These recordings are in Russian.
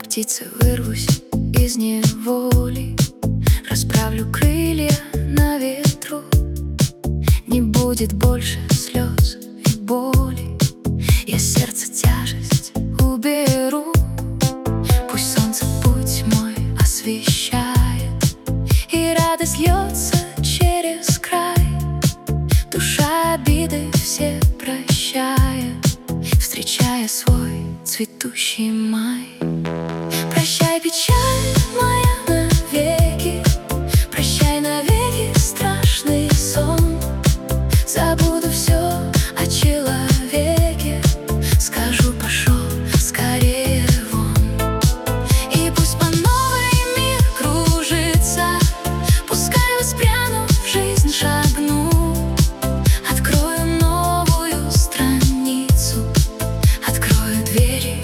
птицей вырвусь из неволи, расправлю крылья на ветру. Не будет больше слез и боли, я сердце тяжесть уберу. Пусть солнце путь мой освещает, и радость льется через край. Душа обиды все прощает, встречая свой цветущий май. Прощай, печаль моя навеки, прощай навеки страшный сон. Забуду все о человеке, скажу пошел скорее вон. И пусть по новой мир кружится, пускай воспряну в жизнь шагну. Открою новую страницу, открою двери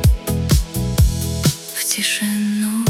в тишину.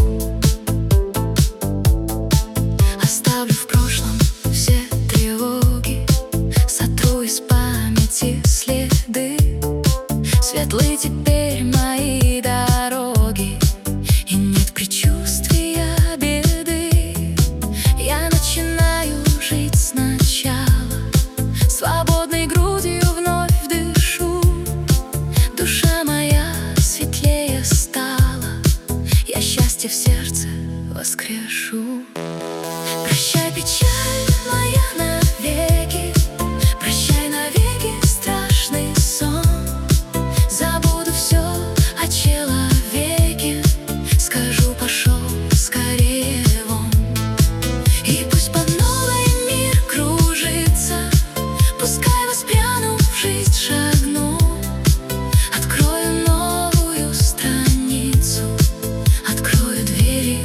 Оставлю в прошлом все тревоги, сотру из памяти следы. Светлы теперь мои дороги, и нет предчувствия беды. Я начинаю жить сначала, свободной грудью вновь дышу. Душа моя светлее стала, я счастье в сердце воскрешу. Прощай, печаль моя навеки, прощай навеки страшный сон. Забуду все о человеке, скажу пошел скорее вон. И пусть по новой мир кружится, пускай воспряну в жизнь шагну. Открою новую страницу, открою двери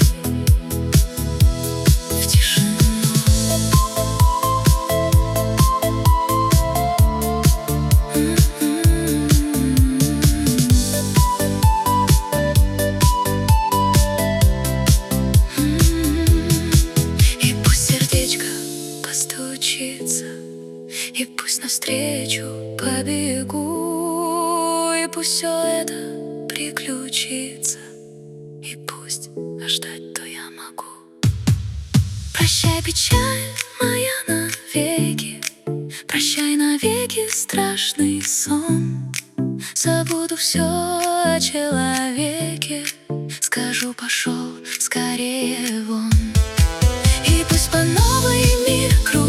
в тишину. И пусть сердечко постучится, и пусть навстречу побегу, и пусть все это приключится, и пусть ждать то я могу. Прощай, печаль моя навеки, прощай навеки страшный сон. Забуду все о человеке, скажу пошел скорее вон. И пусть по новой мир кружится,